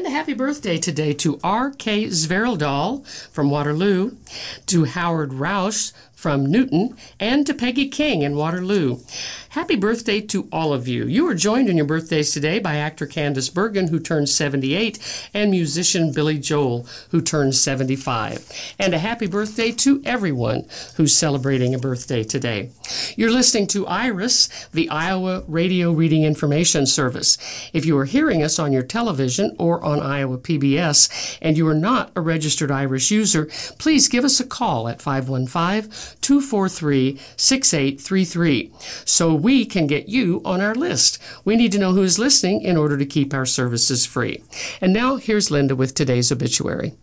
And a happy birthday today to R.K. Zveraldal from Waterloo, to Howard Roush from Newton, and to Peggy King in Waterloo. Happy birthday to all of you. You are joined in your birthdays today by actor Candice Bergen, who turns 78, and musician Billy Joel, who turns 75. And a happy birthday to everyone who's celebrating a birthday today. You're listening to IRIS, the Iowa Radio Reading Information Service. If you are hearing us on your television or on Iowa PBS, and you are not a registered IRIS user, please give us a call at 515-243-6833 so we can get you on our list. We need to know who's listening in order to keep our services free. And now here's Linda with today's obituary.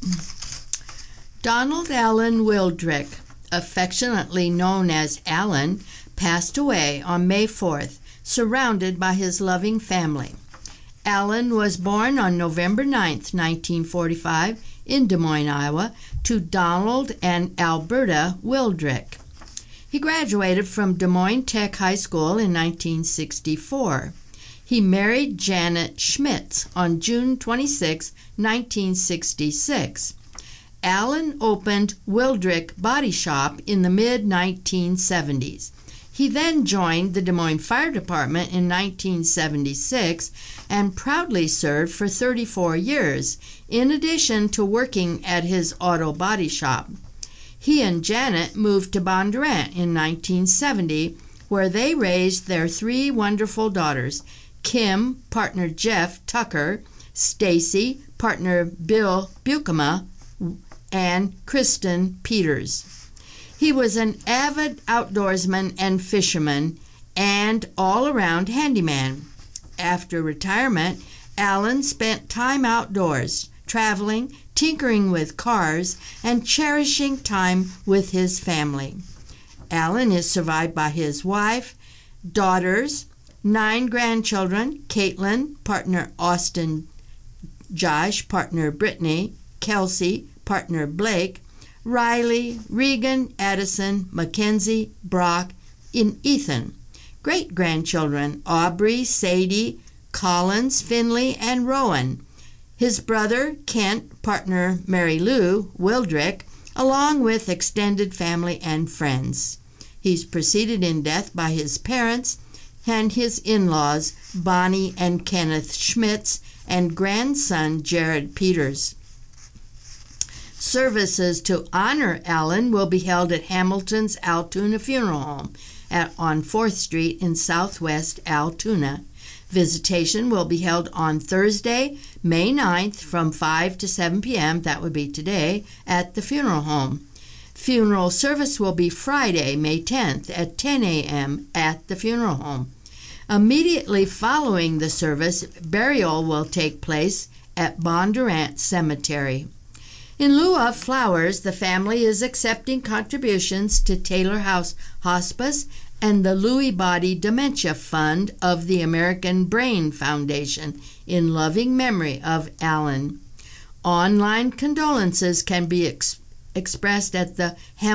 Donald Allen Wildrick, affectionately known as Allen, passed away on May 4th, surrounded by his loving family. Allen was born on November 9th, 1945, in Des Moines, Iowa, to Donald and Alberta Wildrick. He graduated from Des Moines Tech High School in 1964. He married Janet Schmitz on June 26, 1966. Allen opened Wildrick Body Shop in the mid-1970s. He then joined the Des Moines Fire Department in 1976 and proudly served for 34 years, in addition to working at his auto body shop. He and Janet moved to Bondurant in 1970, where they raised their three wonderful daughters, Kim, partner Jeff Tucker, Stacy, partner Bill Bukema, and Kristen Peters. He was an avid outdoorsman and fisherman and all-around handyman. After retirement, Allen spent time outdoors, traveling, tinkering with cars, and cherishing time with his family. Allen is survived by his wife, daughters, 9 grandchildren, Caitlin, partner Austin, Josh, partner Brittany, Kelsey, partner Blake, Riley, Regan, Addison, Mackenzie, Brock, and Ethan. Great-grandchildren, Aubrey, Sadie, Collins, Finley, and Rowan. His brother, Kent, partner Mary Lou Wildrick, along with extended family and friends. He's preceded in death by his parents and his in-laws, Bonnie and Kenneth Schmitz, and grandson, Jared Peters. Services to honor Allen will be held at Hamilton's Altoona Funeral Home on 4th Street in Southwest Altoona. Visitation will be held on Thursday, May 9th from 5 to 7 p.m., that would be today, at the funeral home. Funeral service will be Friday, May 10th at 10 a.m. at the funeral home. Immediately following the service, burial will take place at Bondurant Cemetery. In lieu of flowers, the family is accepting contributions to Taylor House Hospice and the Lewy Body Dementia Fund of the American Brain Foundation in loving memory of Allen. Online condolences can be expressed at the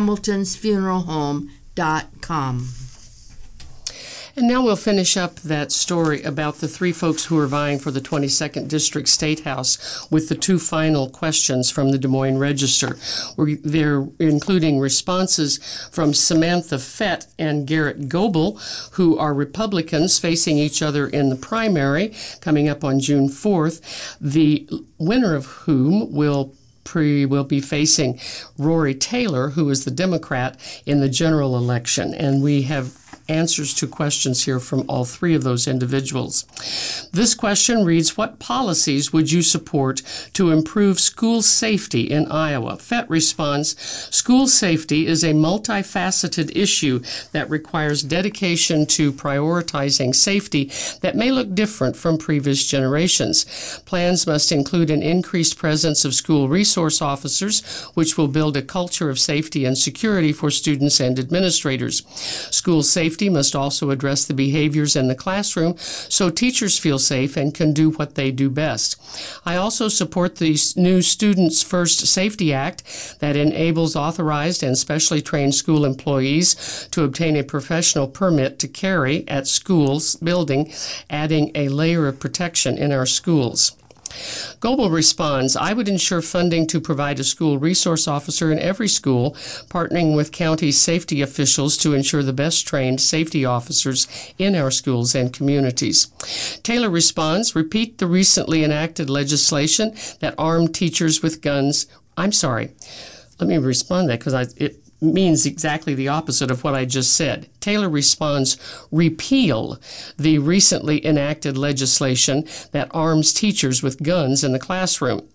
hamiltonsfuneralhome.com. And now we'll finish up that story about the 3 folks who are vying for the 22nd District State House with the 2 final questions from the Des Moines Register. They're including responses from Samantha Fett and Garrett Goebel, who are Republicans facing each other in the primary coming up on June 4th, the winner of whom will be facing Rory Taylor, who is the Democrat, in the general election. And we have answers to questions here from all 3 of those individuals. This question reads, what policies would you support to improve school safety in Iowa? Fett responds, school safety is a multifaceted issue that requires dedication to prioritizing safety that may look different from previous generations. Plans must include an increased presence of school resource officers, which will build a culture of safety and security for students and administrators. School safety must also address the behaviors in the classroom so teachers feel safe and can do what they do best. I also support the new Students First Safety Act that enables authorized and specially trained school employees to obtain a professional permit to carry at schools building, adding a layer of protection in our schools. Goebel responds, I would ensure funding to provide a school resource officer in every school, partnering with county safety officials to ensure the best trained safety officers in our schools and communities. Taylor responds, repeat the recently enacted legislation that armed teachers with guns. I'm sorry. Let me respond to that because it means exactly the opposite of what I just said. Taylor responds, repeal the recently enacted legislation that arms teachers with guns in the classroom.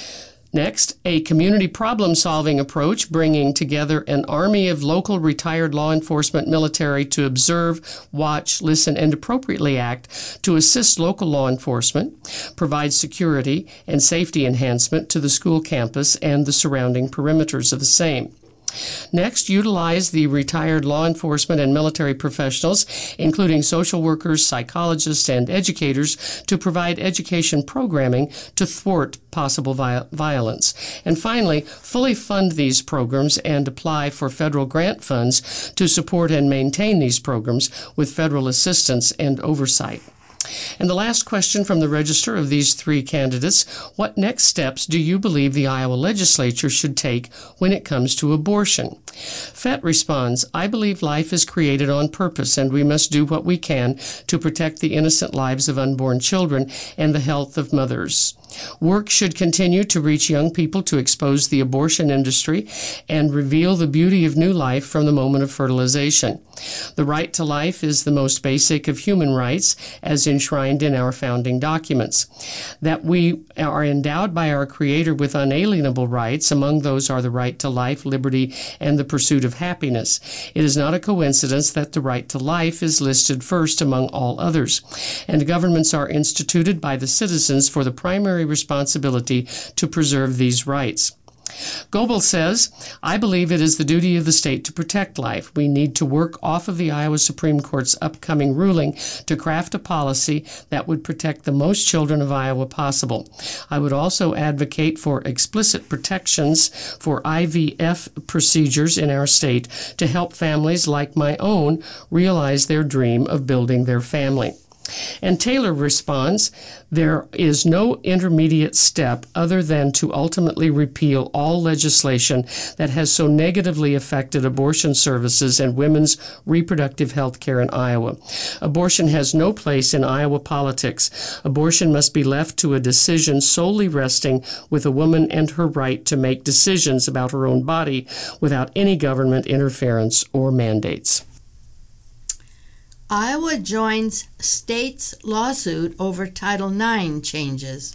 Next, a community problem-solving approach, bringing together an army of local retired law enforcement military to observe, watch, listen, and appropriately act to assist local law enforcement, provide security and safety enhancement to the school campus and the surrounding perimeters of the same. Next, utilize the retired law enforcement and military professionals, including social workers, psychologists, and educators, to provide education programming to thwart possible violence. And finally, fully fund these programs and apply for federal grant funds to support and maintain these programs with federal assistance and oversight. And the last question from the register of these three candidates, what next steps do you believe the Iowa legislature should take when it comes to abortion? Fett responds, I believe life is created on purpose and we must do what we can to protect the innocent lives of unborn children and the health of mothers. Work should continue to reach young people to expose the abortion industry and reveal the beauty of new life from the moment of fertilization. The right to life is the most basic of human rights, as enshrined in our founding documents. That we are endowed by our Creator with unalienable rights, among those are the right to life, liberty, and the pursuit of happiness. It is not a coincidence that the right to life is listed first among all others, and governments are instituted by the citizens for the primary responsibility to preserve these rights. Goebel says, I believe it is the duty of the state to protect life. We need to work off of the Iowa Supreme Court's upcoming ruling to craft a policy that would protect the most children of Iowa possible. I would also advocate for explicit protections for IVF procedures in our state to help families like my own realize their dream of building their family. And Taylor responds, there is no intermediate step other than to ultimately repeal all legislation that has so negatively affected abortion services and women's reproductive health care in Iowa. Abortion has no place in Iowa politics. Abortion must be left to a decision solely resting with a woman and her right to make decisions about her own body without any government interference or mandates. Iowa joins state's lawsuit over Title IX changes.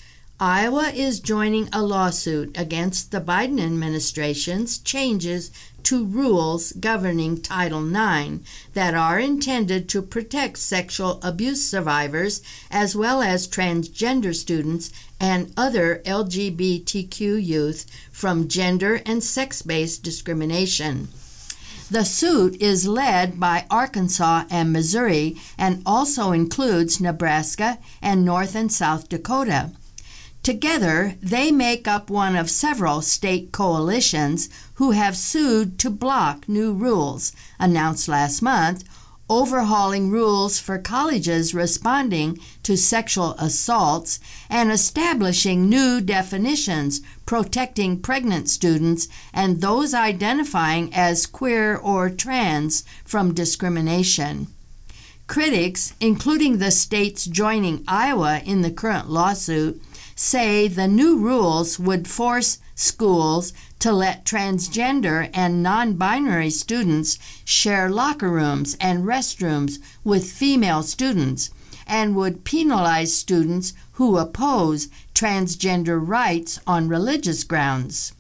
Iowa is joining a lawsuit against the Biden administration's changes to rules governing Title IX that are intended to protect sexual abuse survivors as well as transgender students and other LGBTQ youth from gender and sex-based discrimination. The suit is led by Arkansas and Missouri and also includes Nebraska and North and South Dakota. Together, they make up one of several state coalitions who have sued to block new rules, announced last month, overhauling rules for colleges responding to sexual assaults and establishing new definitions protecting pregnant students and those identifying as queer or trans from discrimination. Critics, including the states joining Iowa in the current lawsuit, say the new rules would force schools to let transgender and non-binary students share locker rooms and restrooms with female students and would penalize students who oppose transgender rights on religious grounds.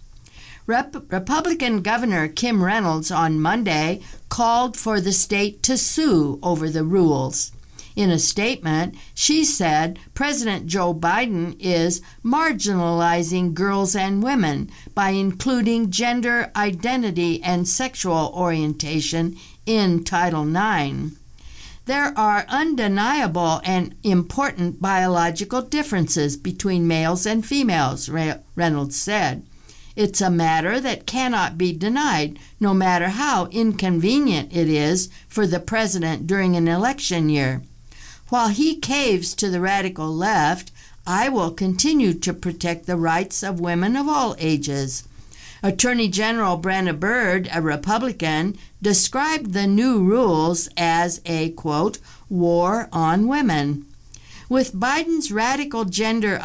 Republican Governor Kim Reynolds on Monday called for the state to sue over the rules. In a statement, she said President Joe Biden is marginalizing girls and women by including gender identity and sexual orientation in Title IX. There are undeniable and important biological differences between males and females, Reynolds said. It's a matter that cannot be denied, no matter how inconvenient it is for the president during an election year. While he caves to the radical left, I will continue to protect the rights of women of all ages. Attorney General Brenna Bird, a Republican, described the new rules as a, quote, war on women. With Biden's radical gender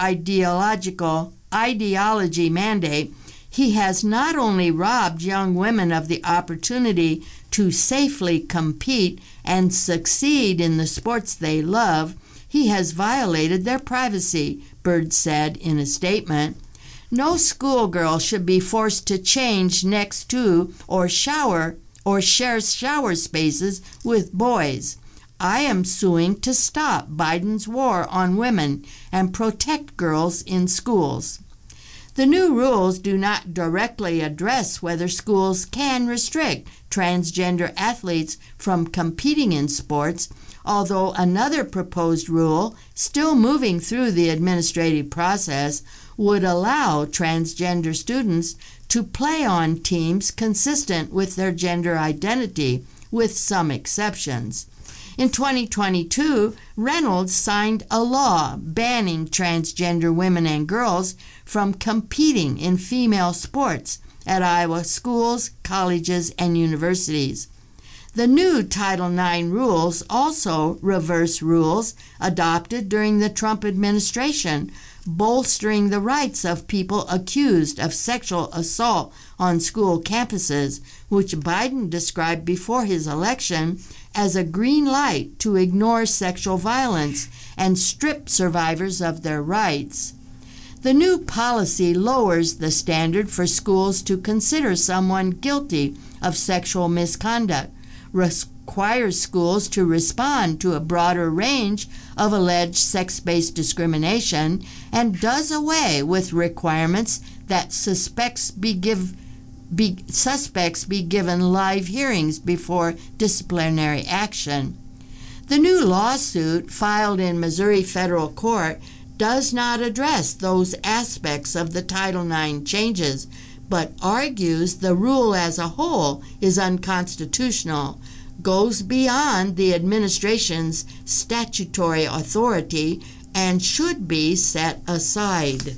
ideology mandate, he has not only robbed young women of the opportunity to safely compete and succeed in the sports they love, he has violated their privacy, Bird said in a statement. No schoolgirl should be forced to change next to or share shower spaces with boys. I am suing to stop Biden's war on women and protect girls in schools. The new rules do not directly address whether schools can restrict transgender athletes from competing in sports, although another proposed rule, still moving through the administrative process, would allow transgender students to play on teams consistent with their gender identity, with some exceptions. In 2022, Reynolds signed a law banning transgender women and girls from competing in female sports at Iowa schools, colleges, and universities. The new Title IX rules also reverse rules adopted during the Trump administration, bolstering the rights of people accused of sexual assault on school campuses, which Biden described before his election as a green light to ignore sexual violence and strip survivors of their rights. The new policy lowers the standard for schools to consider someone guilty of sexual misconduct, requires schools to respond to a broader range of alleged sex-based discrimination, and does away with requirements that suspects be given live hearings before disciplinary action. The new lawsuit filed in Missouri federal court does not address those aspects of the Title IX changes, but argues the rule as a whole is unconstitutional, goes beyond the administration's statutory authority, and should be set aside.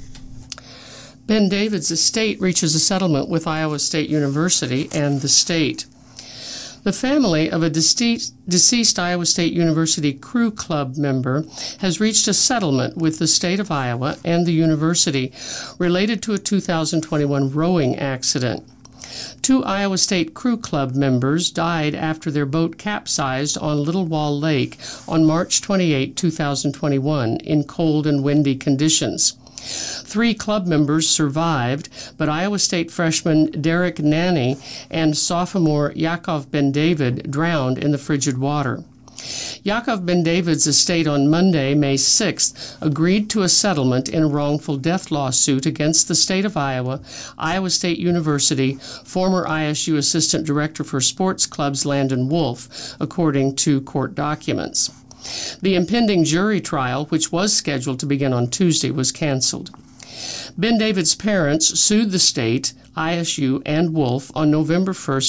Ben David's estate reaches a settlement with Iowa State University and the state. The family of a deceased Iowa State University Crew Club member has reached a settlement with the state of Iowa and the university related to a 2021 rowing accident. 2 Iowa State Crew Club members died after their boat capsized on Little Wall Lake on March 28, 2021, in cold and windy conditions. 3 club members survived, but Iowa State freshman Derek Nanny and sophomore Yakov Ben David drowned in the frigid water. Yakov Ben David's estate on Monday, May 6th, agreed to a settlement in a wrongful death lawsuit against the state of Iowa, Iowa State University, former ISU Assistant Director for Sports Clubs Landon Wolf, according to court documents. The impending jury trial, which was scheduled to begin on Tuesday, was canceled. Ben David's parents sued the state, ISU, and Wolf on November 1,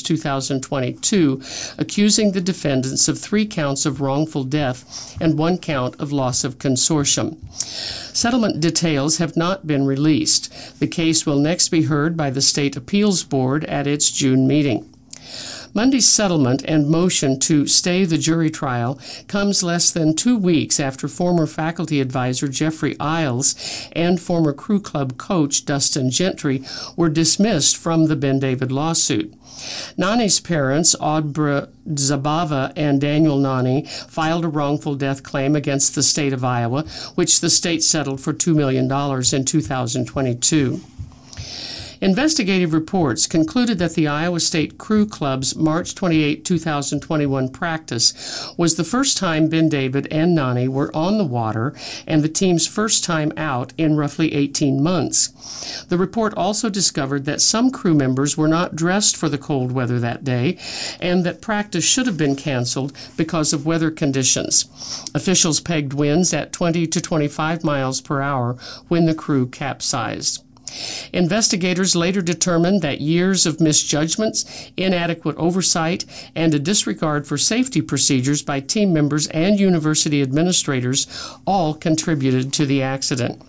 2022, accusing the defendants of 3 counts of wrongful death and 1 count of loss of consortium. Settlement details have not been released. The case will next be heard by the State Appeals Board at its June meeting. Monday's settlement and motion to stay the jury trial comes less than 2 weeks after former faculty advisor Jeffrey Isles and former Crew Club coach Dustin Gentry were dismissed from the Ben David lawsuit. Nani's parents, Audra Zabava and Daniel Nani, filed a wrongful death claim against the state of Iowa, which the state settled for $2 million in 2022. Investigative reports concluded that the Iowa State Crew Club's March 28, 2021 practice was the first time Ben David and Nani were on the water and the team's first time out in roughly 18 months. The report also discovered that some crew members were not dressed for the cold weather that day and that practice should have been canceled because of weather conditions. Officials pegged winds at 20 to 25 miles per hour when the crew capsized. Investigators later determined that years of misjudgments, inadequate oversight, and a disregard for safety procedures by team members and university administrators all contributed to the accident.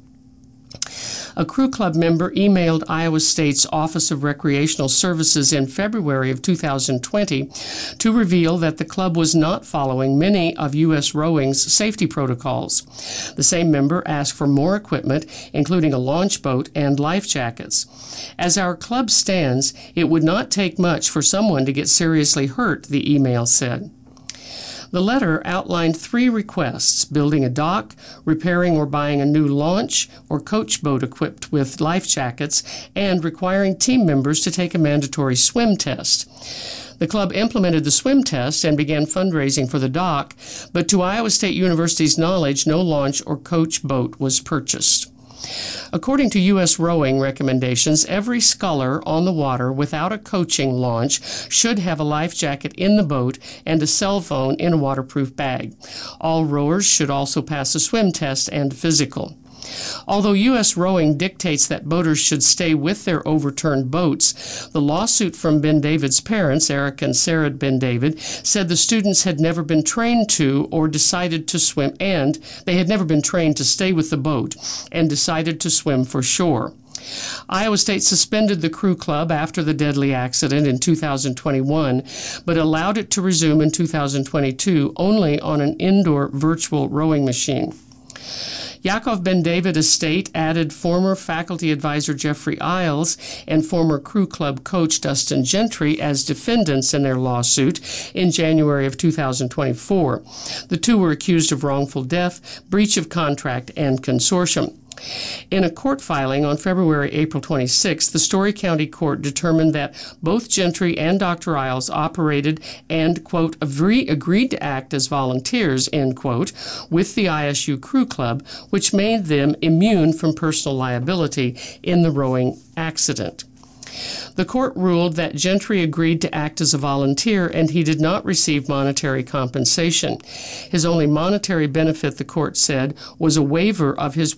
A Crew Club member emailed Iowa State's Office of Recreational Services in February of 2020 to reveal that the club was not following many of U.S. Rowing's safety protocols. The same member asked for more equipment, including a launch boat and life jackets. As our club stands, it would not take much for someone to get seriously hurt, the email said. The letter outlined 3 requests: building a dock, repairing or buying a new launch or coach boat equipped with life jackets, and requiring team members to take a mandatory swim test. The club implemented the swim test and began fundraising for the dock, but to Iowa State University's knowledge, no launch or coach boat was purchased. According to U.S. Rowing recommendations, every sculler on the water without a coaching launch should have a life jacket in the boat and a cell phone in a waterproof bag. All rowers should also pass a swim test and physical. Although U.S. Rowing dictates that boaters should stay with their overturned boats, the lawsuit from Ben David's parents, Eric and Sarah Ben David, said the students had never been trained to or decided to swim, and they had never been trained to stay with the boat and decided to swim for shore. Iowa State suspended the Crew Club after the deadly accident in 2021, but allowed it to resume in 2022 only on an indoor virtual rowing machine. Yaakov Ben David Estate added former faculty advisor Jeffrey Isles and former Crew Club coach Dustin Gentry as defendants in their lawsuit in January of 2024. The two were accused of wrongful death, breach of contract, and consortium. In a court filing on April 26, the Story County Court determined that both Gentry and Dr. Isles operated and, quote, agreed to act as volunteers, end quote, with the ISU Crew Club, which made them immune from personal liability in the rowing accident. The court ruled that Gentry agreed to act as a volunteer and he did not receive monetary compensation. His only monetary benefit, the court said, was a waiver of his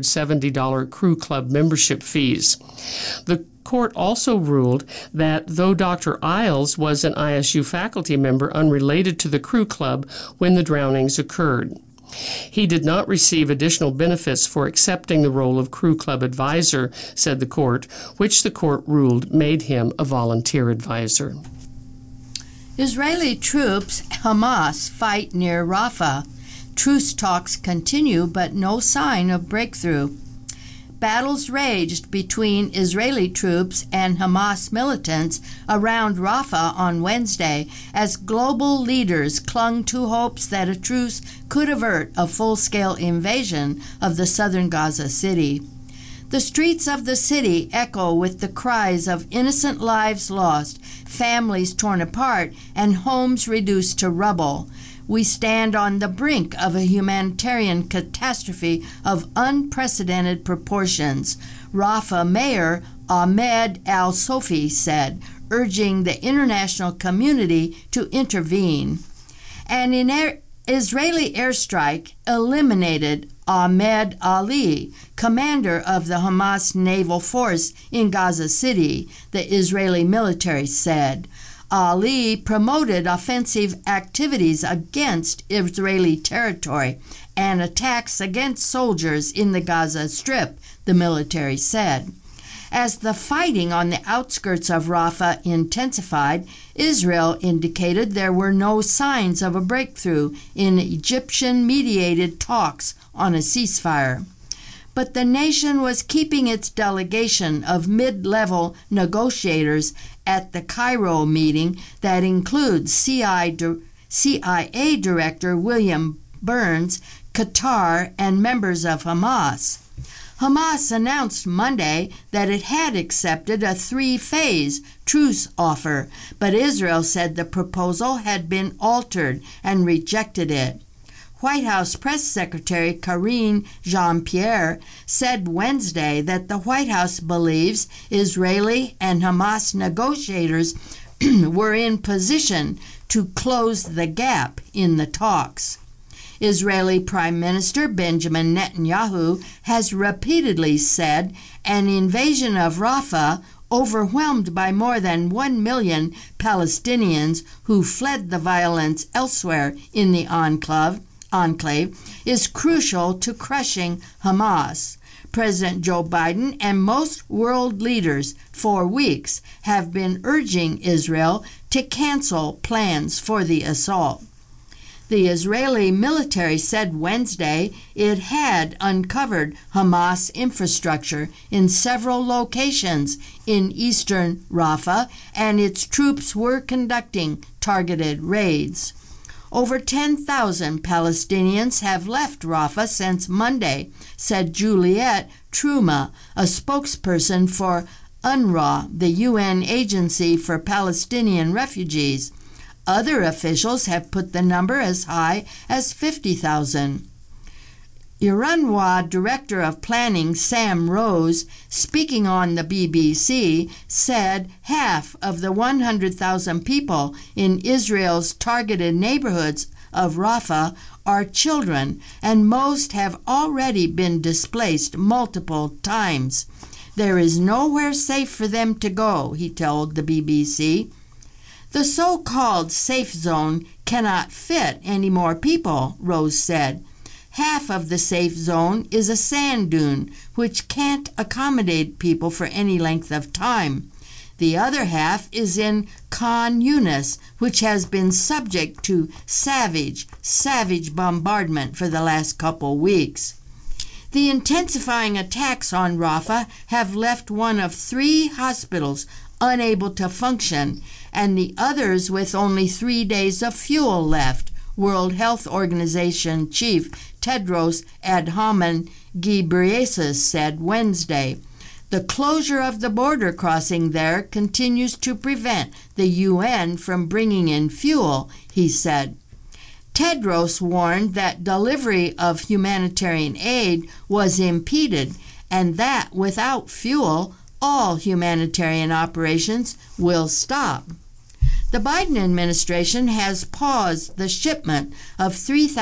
$170 Crew Club membership fees. The court also ruled that though Dr. Isles was an ISU faculty member unrelated to the Crew Club when the drownings occurred, he did not receive additional benefits for accepting the role of Crew Club advisor, said the court, which the court ruled made him a volunteer advisor. Israeli troops, Hamas, fight near Rafah. Truce talks continue, but no sign of breakthrough. Battles raged between Israeli troops and Hamas militants around Rafah on Wednesday as global leaders clung to hopes that a truce could avert a full-scale invasion of the southern Gaza city. The streets of the city echo with the cries of innocent lives lost, families torn apart, and homes reduced to rubble. We stand on the brink of a humanitarian catastrophe of unprecedented proportions, Rafah Mayor Ahmed Al-Sofi said, urging the international community to intervene. An Israeli airstrike eliminated Ahmed Ali, commander of the Hamas naval force in Gaza City, the Israeli military said. Ali promoted offensive activities against Israeli territory and attacks against soldiers in the Gaza Strip, the military said. As the fighting on the outskirts of Rafah intensified, Israel indicated there were no signs of a breakthrough in Egyptian-mediated talks on a ceasefire. But the nation was keeping its delegation of mid-level negotiators at the Cairo meeting that includes CIA Director William Burns, Qatar, and members of Hamas. Hamas announced Monday that it had accepted a 3-phase truce offer, but Israel said the proposal had been altered and rejected it. White House Press Secretary Karine Jean-Pierre said Wednesday that the White House believes Israeli and Hamas negotiators were in position to close the gap in the talks. Israeli Prime Minister Benjamin Netanyahu has repeatedly said an invasion of Rafah, overwhelmed by more than 1 million Palestinians who fled the violence elsewhere in the enclave, is crucial to crushing Hamas. President Joe Biden and most world leaders for weeks have been urging Israel to cancel plans for the assault. The Israeli military said Wednesday it had uncovered Hamas infrastructure in several locations in eastern Rafah, and its troops were conducting targeted raids. Over 10,000 Palestinians have left Rafah since Monday, said Juliette Trouma, a spokesperson for UNRWA, the UN Agency for Palestinian Refugees. Other officials have put the number as high as 50,000. UNRWA Director of Planning Sam Rose, speaking on the BBC, said half of the 100,000 people in Israel's targeted neighborhoods of Rafah are children, and most have already been displaced multiple times. There is nowhere safe for them to go, he told the BBC. The so-called safe zone cannot fit any more people, Rose said. Half of the safe zone is a sand dune, which can't accommodate people for any length of time. The other half is in Khan Yunis, which has been subject to savage bombardment for the last couple weeks. The intensifying attacks on Rafah have left one of 3 hospitals unable to function, and the others with only 3 days of fuel left, World Health Organization Chief Tedros Adhanom Ghebreyesus said Wednesday. The closure of the border crossing there continues to prevent the UN from bringing in fuel, he said. Tedros warned that delivery of humanitarian aid was impeded and that without fuel, all humanitarian operations will stop. The Biden administration has paused the shipment of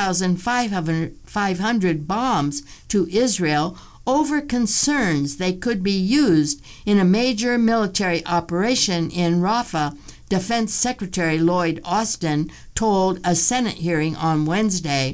3,500 bombs to Israel over concerns they could be used in a major military operation in Rafah, Defense Secretary Lloyd Austin told a Senate hearing on Wednesday.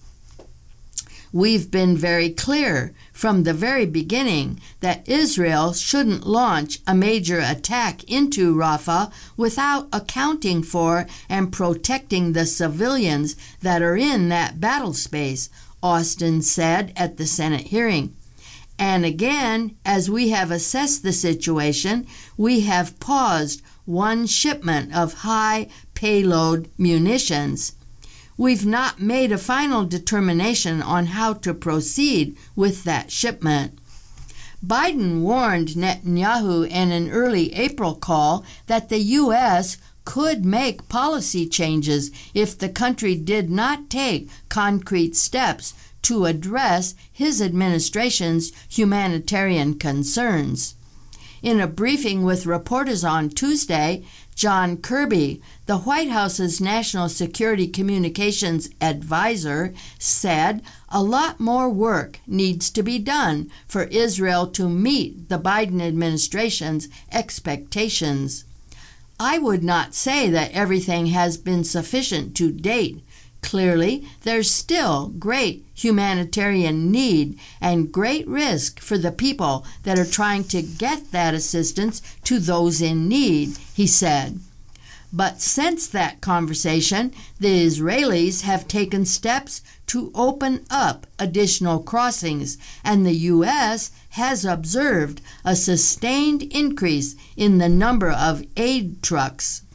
We've been very clear from the very beginning that Israel shouldn't launch a major attack into Rafah without accounting for and protecting the civilians that are in that battle space, Austin said at the Senate hearing. And again, as we have assessed the situation, we have paused one shipment of high payload munitions. We've not made a final determination on how to proceed with that shipment. Biden warned Netanyahu in an early April call that the U.S. could make policy changes if the country did not take concrete steps to address his administration's humanitarian concerns. In a briefing with reporters on Tuesday, John Kirby, the White House's National Security Communications Advisor, said a lot more work needs to be done for Israel to meet the Biden administration's expectations. I would not say that everything has been sufficient to date. Clearly, there's still great humanitarian need and great risk for the people that are trying to get that assistance to those in need, he said. But since that conversation, the Israelis have taken steps to open up additional crossings, and the U.S. has observed a sustained increase in the number of aid trucks.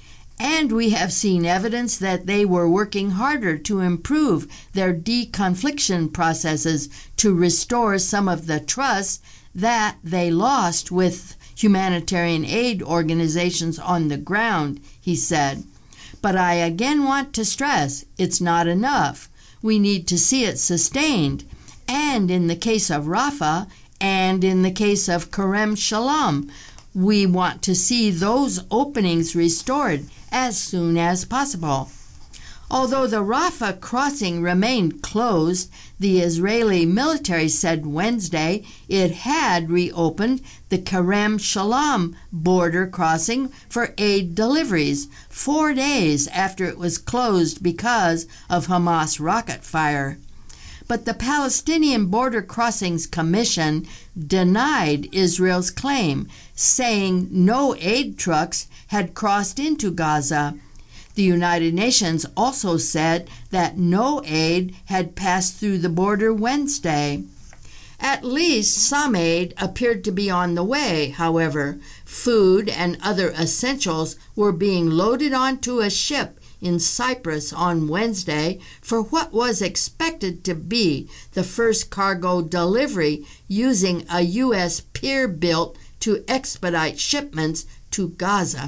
And we have seen evidence that they were working harder to improve their deconfliction processes to restore some of the trust that they lost with humanitarian aid organizations on the ground, he said. But I again want to stress it's not enough. We need to see it sustained. And in the case of Rafah and in the case of Kerem Shalom, we want to see those openings restored as soon as possible. Although the Rafah crossing remained closed, the Israeli military said Wednesday it had reopened the Kerem Shalom border crossing for aid deliveries 4 days after it was closed because of Hamas rocket fire. But the Palestinian Border Crossings Commission denied Israel's claim, saying no aid trucks had crossed into Gaza. The United Nations also said that no aid had passed through the border Wednesday. At least some aid appeared to be on the way, however. Food and other essentials were being loaded onto a ship in Cyprus on Wednesday for what was expected to be the first cargo delivery using a U.S. pier built to expedite shipments to Gaza.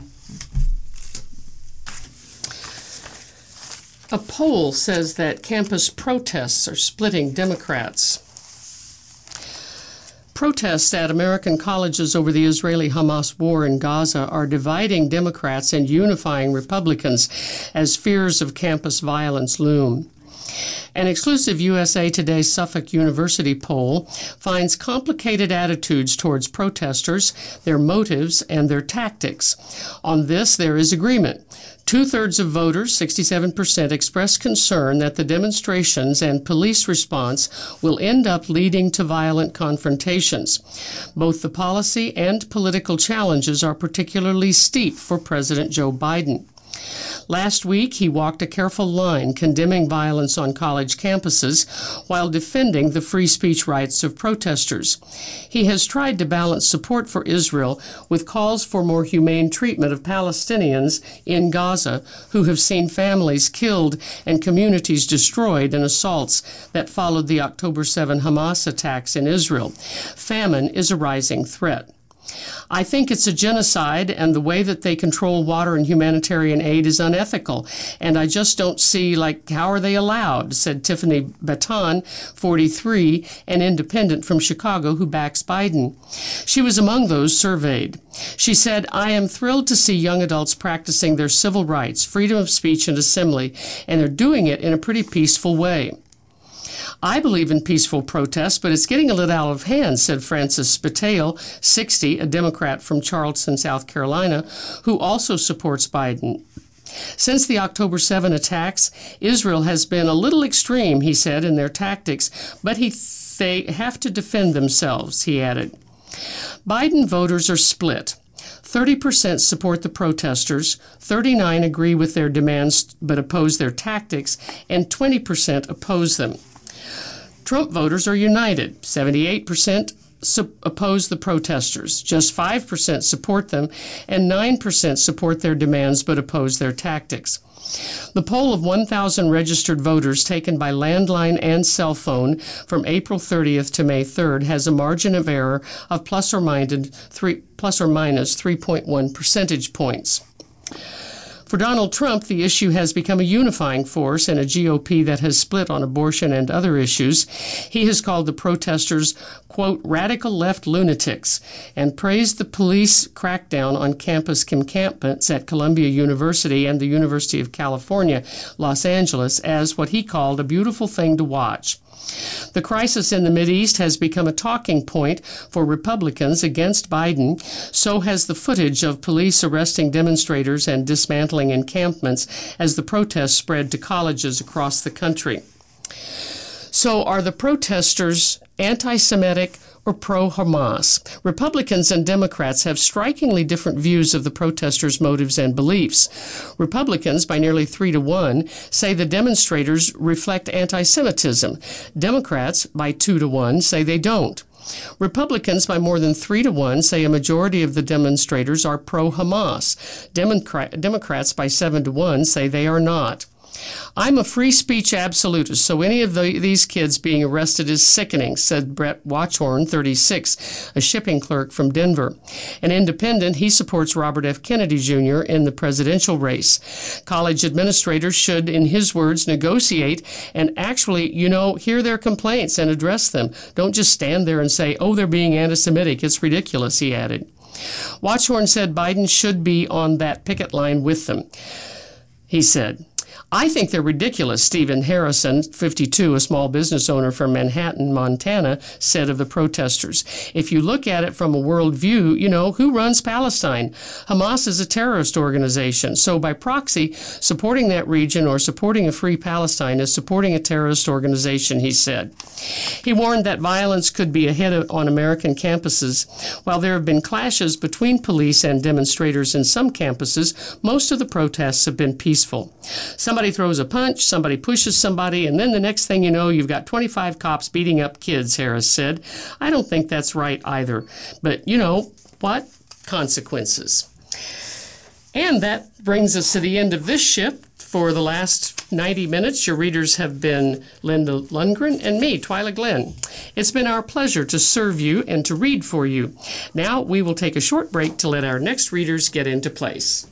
A poll says that campus protests are splitting Democrats. Protests at American colleges over the Israeli-Hamas war in Gaza are dividing Democrats and unifying Republicans as fears of campus violence loom. An exclusive USA Today Suffolk University poll finds complicated attitudes towards protesters, their motives, and their tactics. On this, there is agreement. 2/3 of voters, 67%, expressed concern that the demonstrations and police response will end up leading to violent confrontations. Both the policy and political challenges are particularly steep for President Joe Biden. Last week, he walked a careful line condemning violence on college campuses while defending the free speech rights of protesters. He has tried to balance support for Israel with calls for more humane treatment of Palestinians in Gaza who have seen families killed and communities destroyed in assaults that followed the October 7 Hamas attacks in Israel. Famine is a rising threat. I think it's a genocide, and the way that they control water and humanitarian aid is unethical, and I just don't see, how are they allowed, said Tiffany Baton, 43, an independent from Chicago who backs Biden. She was among those surveyed. She said, I am thrilled to see young adults practicing their civil rights, freedom of speech and assembly, and they're doing it in a pretty peaceful way. I believe in peaceful protest, but it's getting a little out of hand, said Frances Spitale, 60, a Democrat from Charleston, South Carolina, who also supports Biden. Since the October 7 attacks, Israel has been a little extreme, he said, in their tactics, but they have to defend themselves, he added. Biden voters are split. 30% support the protesters, 39% agree with their demands but oppose their tactics, and 20% oppose them. Trump voters are united. 78% oppose the protesters. Just 5% support them, and 9% support their demands but oppose their tactics. The poll of 1,000 registered voters taken by landline and cell phone from April 30th to May 3rd has a margin of error of plus or minus 3.1 percentage points. For Donald Trump, the issue has become a unifying force in a GOP that has split on abortion and other issues. He has called the protesters, quote, radical left lunatics, and praised the police crackdown on campus encampments at Columbia University and the University of California, Los Angeles, as what he called a beautiful thing to watch. The crisis in the Mideast has become a talking point for Republicans against Biden. So has the footage of police arresting demonstrators and dismantling encampments as the protests spread to colleges across the country. So are the protesters anti-Semitic or pro-Hamas? Republicans and Democrats have strikingly different views of the protesters' motives and beliefs. Republicans, by nearly 3-1, say the demonstrators reflect anti-Semitism. Democrats, by 2-1, say they don't. Republicans, by more than 3-1, say a majority of the demonstrators are pro-Hamas. Democrats, by 7-1, say they are not. I'm a free speech absolutist, so any of these kids being arrested is sickening, said Brett Watchorn, 36, a shipping clerk from Denver. An independent, he supports Robert F. Kennedy Jr. in the presidential race. College administrators should, in his words, negotiate and actually, hear their complaints and address them. Don't just stand there and say, oh, they're being anti-Semitic. It's ridiculous, he added. Watchorn said Biden should be on that picket line with them. He said, I think they're ridiculous, Stephen Harrison, 52, a small business owner from Manhattan, Montana, said of the protesters. If you look at it from a world view, who runs Palestine? Hamas is a terrorist organization. So by proxy, supporting that region or supporting a free Palestine is supporting a terrorist organization, he said. He warned that violence could be ahead on American campuses. While there have been clashes between police and demonstrators in some campuses, most of the protests have been peaceful. Somebody throws a punch, somebody pushes somebody, and then the next thing you know, you've got 25 cops beating up kids, Harris said. I don't think that's right either. But you know what? Consequences. And that brings us to the end of this ship. For the last 90 minutes, your readers have been Linda Lundgren and me, Twyla Glenn. It's been our pleasure to serve you and to read for you. Now we will take a short break to let our next readers get into place.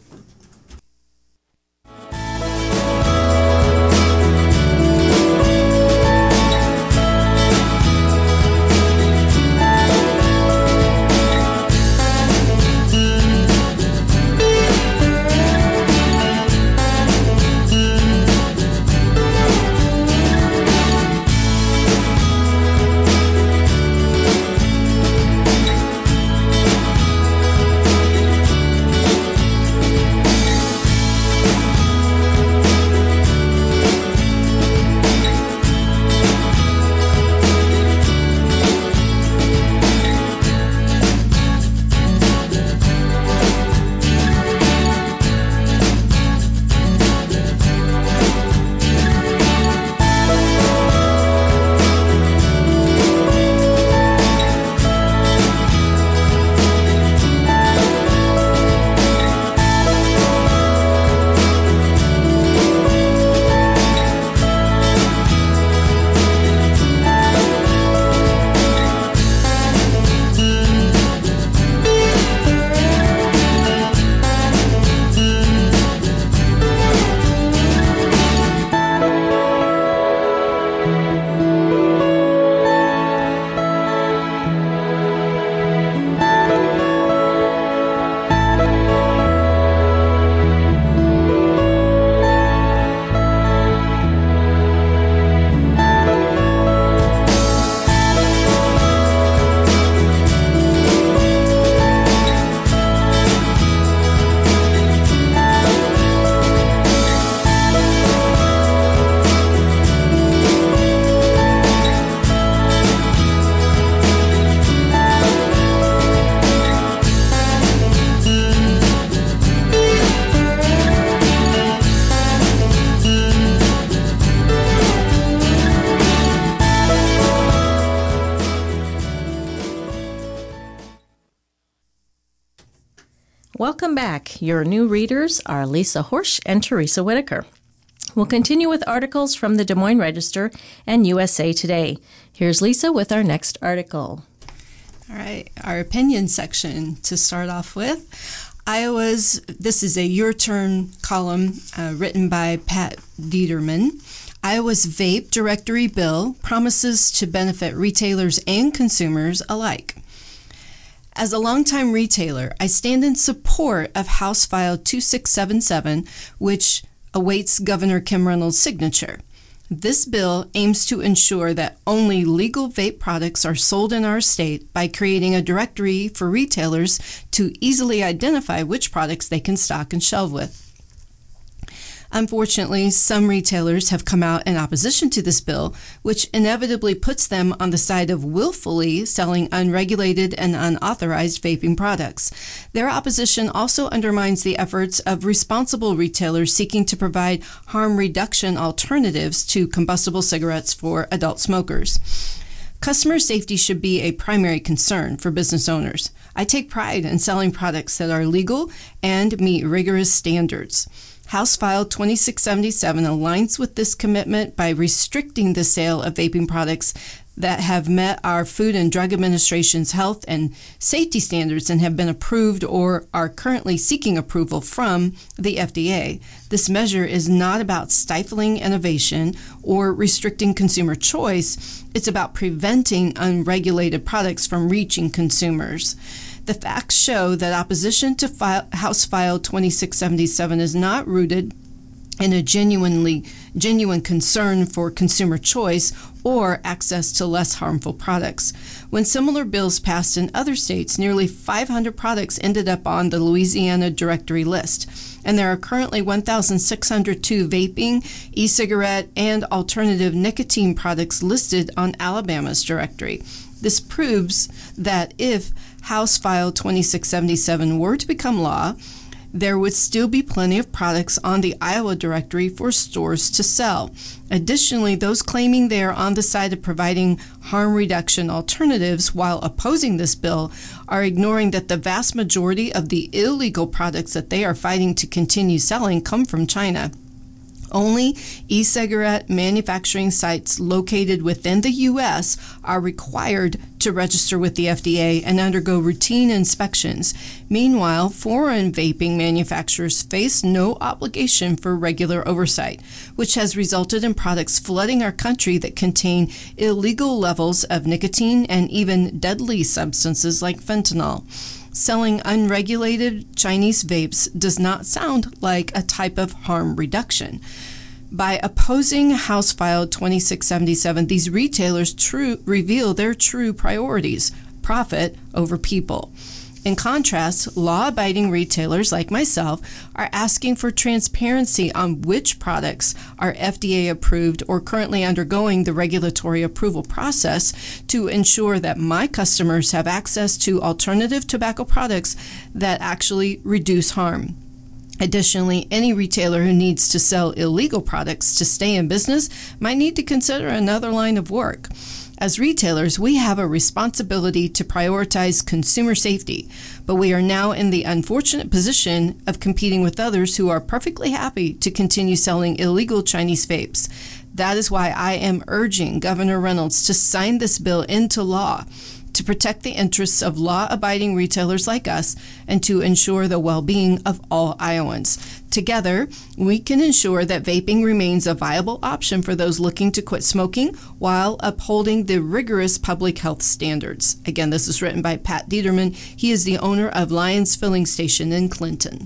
Welcome back. Your new readers are Lisa Horsch and Teresa Whitaker. We'll continue with articles from the Des Moines Register and USA Today. Here's Lisa with our next article. All right, our opinion section to start off with. This is a Your Turn column written by Pat Dieterman. Iowa's vape directory bill promises to benefit retailers and consumers alike. As a longtime retailer, I stand in support of House File 2677, which awaits Governor Kim Reynolds' signature. This bill aims to ensure that only legal vape products are sold in our state by creating a directory for retailers to easily identify which products they can stock and shelve with. Unfortunately, some retailers have come out in opposition to this bill, which inevitably puts them on the side of willfully selling unregulated and unauthorized vaping products. Their opposition also undermines the efforts of responsible retailers seeking to provide harm reduction alternatives to combustible cigarettes for adult smokers. Customer safety should be a primary concern for business owners. I take pride in selling products that are legal and meet rigorous standards. House File 2677 aligns with this commitment by restricting the sale of vaping products that have met our Food and Drug Administration's health and safety standards and have been approved or are currently seeking approval from the FDA. This measure is not about stifling innovation or restricting consumer choice. It's about preventing unregulated products from reaching consumers. The facts show that opposition to House File 2677 is not rooted and a genuine concern for consumer choice or access to less harmful products. When similar bills passed in other states, nearly 500 products ended up on the Louisiana directory list, and there are currently 1,602 vaping, e-cigarette, and alternative nicotine products listed on Alabama's directory. This proves that if House File 2677 were to become law, there would still be plenty of products on the Iowa directory for stores to sell. Additionally, those claiming they are on the side of providing harm reduction alternatives while opposing this bill are ignoring that the vast majority of the illegal products that they are fighting to continue selling come from China. Only e-cigarette manufacturing sites located within the U.S. are required to register with the FDA and undergo routine inspections. Meanwhile, foreign vaping manufacturers face no obligation for regular oversight, which has resulted in products flooding our country that contain illegal levels of nicotine and even deadly substances like fentanyl. Selling unregulated Chinese vapes does not sound like a type of harm reduction. By opposing House File 2677, these retailers reveal their true priorities: profit over people. In contrast, law-abiding retailers like myself are asking for transparency on which products are FDA approved or currently undergoing the regulatory approval process to ensure that my customers have access to alternative tobacco products that actually reduce harm. Additionally, any retailer who needs to sell illegal products to stay in business might need to consider another line of work. As retailers, we have a responsibility to prioritize consumer safety, but we are now in the unfortunate position of competing with others who are perfectly happy to continue selling illegal Chinese vapes. That is why I am urging Governor Reynolds to sign this bill into law to protect the interests of law-abiding retailers like us and to ensure the well-being of all Iowans. Together, we can ensure that vaping remains a viable option for those looking to quit smoking while upholding the rigorous public health standards. Again, this is written by Pat Dieterman. He is the owner of Lyons Filling Station in Clinton.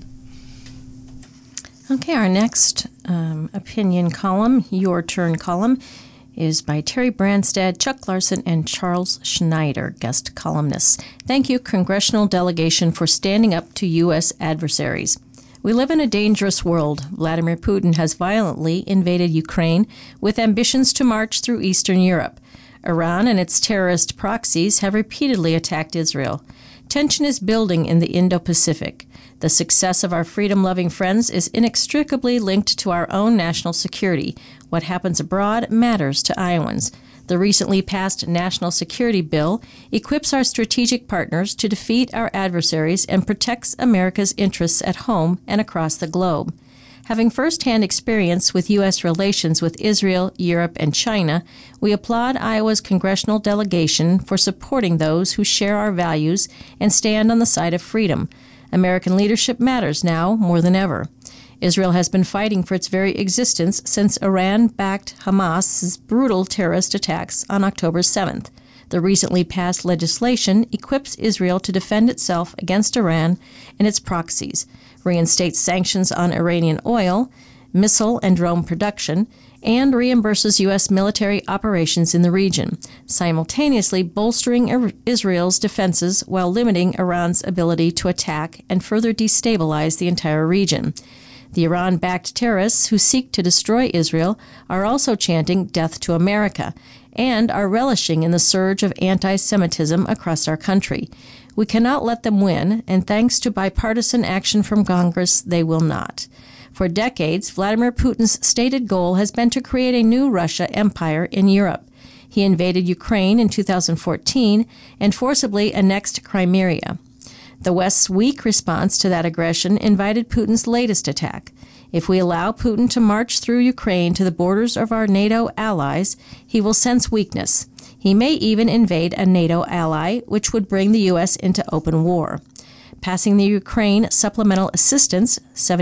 Okay, our next opinion column, Your Turn column, is by Terry Branstad, Chuck Larson, and Charles Schneider, guest columnists. Thank you, Congressional Delegation, for standing up to U.S. adversaries. We live in a dangerous world. Vladimir Putin has violently invaded Ukraine with ambitions to march through Eastern Europe. Iran and its terrorist proxies have repeatedly attacked Israel. Tension is building in the Indo-Pacific. The success of our freedom-loving friends is inextricably linked to our own national security. What happens abroad matters to Iowans. The recently passed National Security Bill equips our strategic partners to defeat our adversaries and protects America's interests at home and across the globe. Having first-hand experience with U.S. relations with Israel, Europe, and China, we applaud Iowa's congressional delegation for supporting those who share our values and stand on the side of freedom. American leadership matters now more than ever. Israel has been fighting for its very existence since Iran-backed Hamas's brutal terrorist attacks on October 7th. The recently passed legislation equips Israel to defend itself against Iran and its proxies, reinstates sanctions on Iranian oil, missile and drone production, and reimburses U.S. military operations in the region, simultaneously bolstering Israel's defenses while limiting Iran's ability to attack and further destabilize the entire region. The Iran-backed terrorists who seek to destroy Israel are also chanting death to America and are relishing in the surge of anti-Semitism across our country. We cannot let them win, and thanks to bipartisan action from Congress, they will not. For decades, Vladimir Putin's stated goal has been to create a new Russia empire in Europe. He invaded Ukraine in 2014 and forcibly annexed Crimea. The West's weak response to that aggression invited Putin's latest attack. If we allow Putin to march through Ukraine to the borders of our NATO allies, he will sense weakness. He may even invade a NATO ally, which would bring the U.S. into open war. Passing the Ukraine supplemental assistance,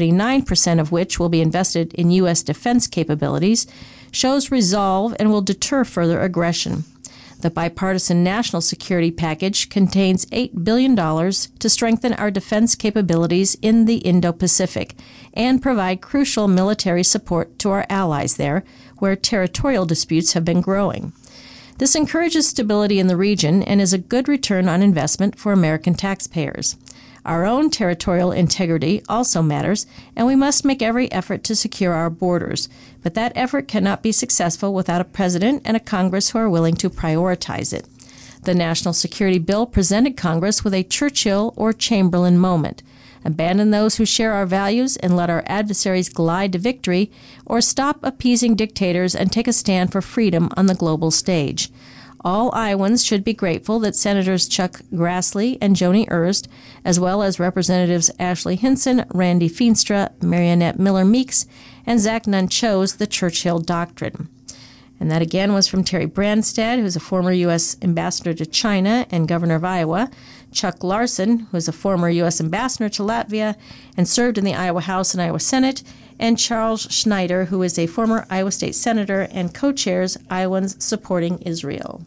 79% of which will be invested in U.S. defense capabilities, shows resolve and will deter further aggression. The bipartisan national security package contains $8 billion to strengthen our defense capabilities in the Indo-Pacific and provide crucial military support to our allies there, where territorial disputes have been growing. This encourages stability in the region and is a good return on investment for American taxpayers. Our own territorial integrity also matters, and we must make every effort to secure our borders. But that effort cannot be successful without a president and a Congress who are willing to prioritize it. The National Security Bill presented Congress with a Churchill or Chamberlain moment. Abandon those who share our values and let our adversaries glide to victory, or stop appeasing dictators and take a stand for freedom on the global stage. All Iowans should be grateful that Senators Chuck Grassley and Joni Ernst, as well as Representatives Ashley Hinson, Randy Feenstra, Marionette Miller-Meeks, and Zach Nunn chose the Churchill Doctrine. And that again was from Terry Branstad, who is a former U.S. ambassador to China and governor of Iowa, Chuck Larson, who is a former U.S. ambassador to Latvia and served in the Iowa House and Iowa Senate, and Charles Schneider, who is a former Iowa State Senator and co-chairs Iowans Supporting Israel.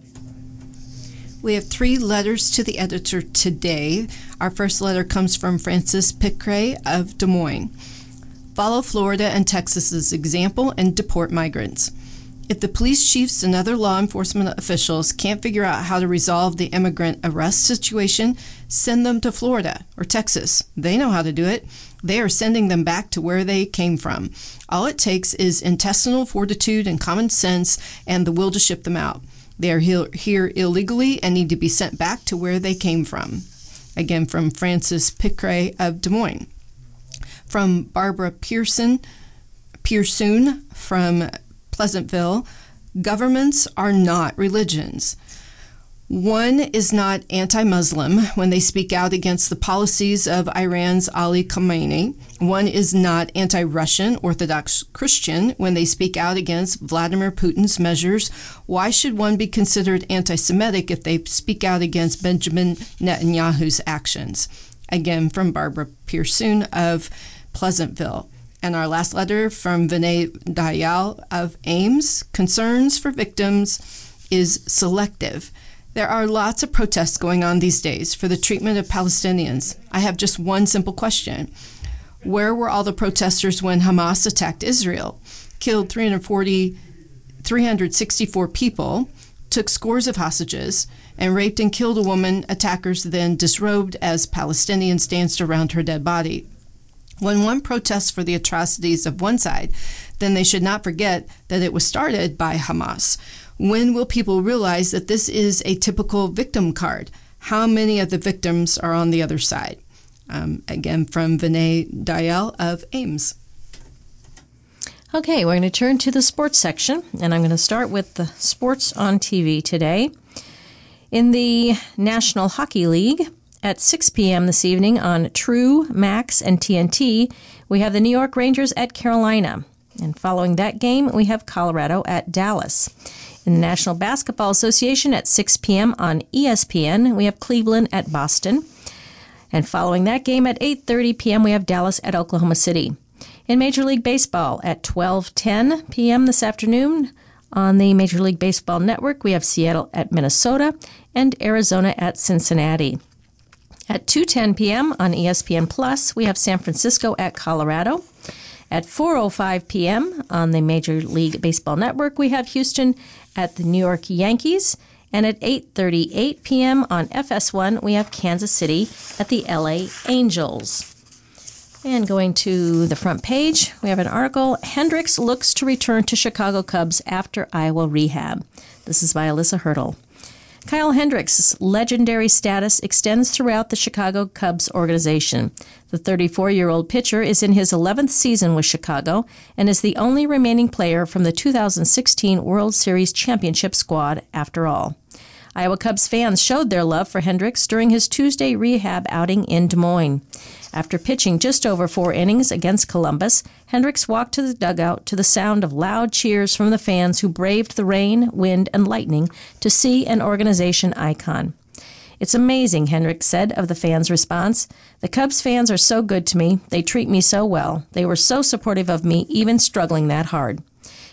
We have 3 letters to the editor today. Our first letter comes from Francis Pickray of Des Moines. Follow Florida and Texas's example and deport migrants. If the police chiefs and other law enforcement officials can't figure out how to resolve the immigrant arrest situation, send them to Florida or Texas. They know how to do it. They are sending them back to where they came from. All it takes is intestinal fortitude and common sense and the will to ship them out. They are here illegally and need to be sent back to where they came from. Again, from Francis Pickray of Des Moines. From Barbara Pearson from Pleasantville, governments are not religions. One is not anti-Muslim when they speak out against the policies of Iran's Ali Khamenei. One is not anti-Russian Orthodox Christian when they speak out against Vladimir Putin's measures. Why should one be considered anti-Semitic if they speak out against Benjamin Netanyahu's actions? Again, from Barbara Pearson of Pleasantville. And our last letter from Vinay Dayal of Ames. Concerns for victims is selective. There are lots of protests going on these days for the treatment of Palestinians. I have just one simple question. Where were all the protesters when Hamas attacked Israel, killed 364 people, took scores of hostages, and raped and killed a woman attackers then disrobed as Palestinians danced around her dead body? When one protests for the atrocities of one side, then they should not forget that it was started by Hamas. When will people realize that this is a typical victim card? How many of the victims are on the other side? Again, from Vinay Dayal of Ames. Okay, we're going to turn to the sports section, and I'm going to start with the sports on TV today. In the National Hockey League, at 6 p.m. this evening on True, Max, and TNT, we have the New York Rangers at Carolina. And following that game, we have Colorado at Dallas. In the National Basketball Association at 6 p.m. on ESPN, we have Cleveland at Boston. And following that game at 8:30 p.m., we have Dallas at Oklahoma City. In Major League Baseball at 12:10 p.m. this afternoon on the Major League Baseball Network, we have Seattle at Minnesota and Arizona at Cincinnati. At 2:10 p.m. on ESPN Plus, we have San Francisco at Colorado. At 4:05 p.m. on the Major League Baseball Network, we have Houston at the New York Yankees. And at 8:38 p.m. on FS1, we have Kansas City at the LA Angels. And going to the front page, we have an article, Hendricks looks to return to Chicago Cubs after Iowa rehab. This is by Alyssa Hurdle. Kyle Hendricks' legendary status extends throughout the Chicago Cubs organization. The 34-year-old pitcher is in his 11th season with Chicago and is the only remaining player from the 2016 World Series championship squad after all. Iowa Cubs fans showed their love for Hendricks during his Tuesday rehab outing in Des Moines. After pitching just over 4 innings against Columbus, Hendricks walked to the dugout to the sound of loud cheers from the fans who braved the rain, wind, and lightning to see an organization icon. It's amazing, Hendricks said of the fans' response. The Cubs fans are so good to me. They treat me so well. They were so supportive of me, even struggling that hard.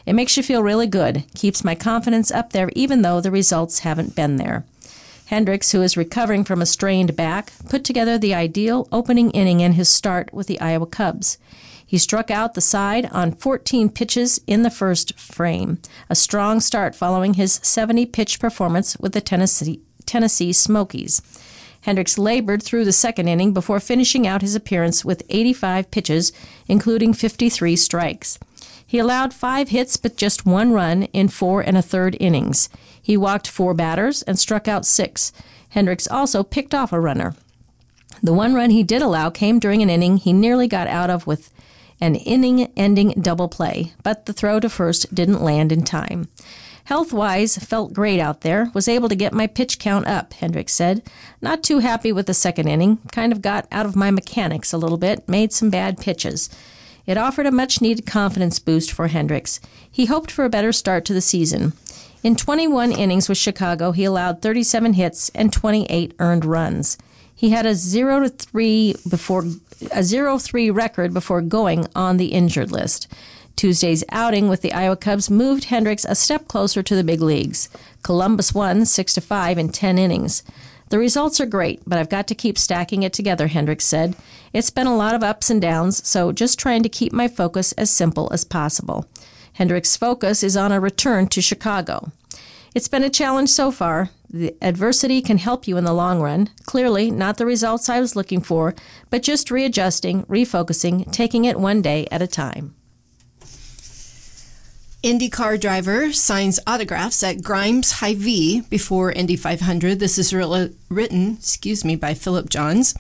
It makes you feel really good, keeps my confidence up there even though the results haven't been there. Hendricks, who is recovering from a strained back, put together the ideal opening inning in his start with the Iowa Cubs. He struck out the side on 14 pitches in the first frame, a strong start following his 70-pitch performance with the Tennessee Smokies. Hendricks labored through the second inning before finishing out his appearance with 85 pitches, including 53 strikes. He allowed 5 hits but just 1 run in 4 1/3 innings. He walked 4 batters and struck out 6. Hendricks also picked off a runner. The 1 run he did allow came during an inning he nearly got out of with an inning-ending double play, but the throw to first didn't land in time. Health-wise, felt great out there, was able to get my pitch count up, Hendricks said. Not too happy with the second inning, kind of got out of my mechanics a little bit, made some bad pitches. It offered a much-needed confidence boost for Hendricks. He hoped for a better start to the season. In 21 innings with Chicago, he allowed 37 hits and 28 earned runs. He had a 0-3 record before going on the injured list. Tuesday's outing with the Iowa Cubs moved Hendricks a step closer to the big leagues. Columbus won 6-5 in 10 innings. The results are great, but I've got to keep stacking it together, Hendricks said. It's been a lot of ups and downs, so just trying to keep my focus as simple as possible. Hendricks' focus is on a return to Chicago. It's been a challenge so far. The adversity can help you in the long run. Clearly, not the results I was looking for, but just readjusting, refocusing, taking it one day at a time. IndyCar driver signs autographs at Grimes Hy-Vee before Indy 500. This is written by Philip Johns.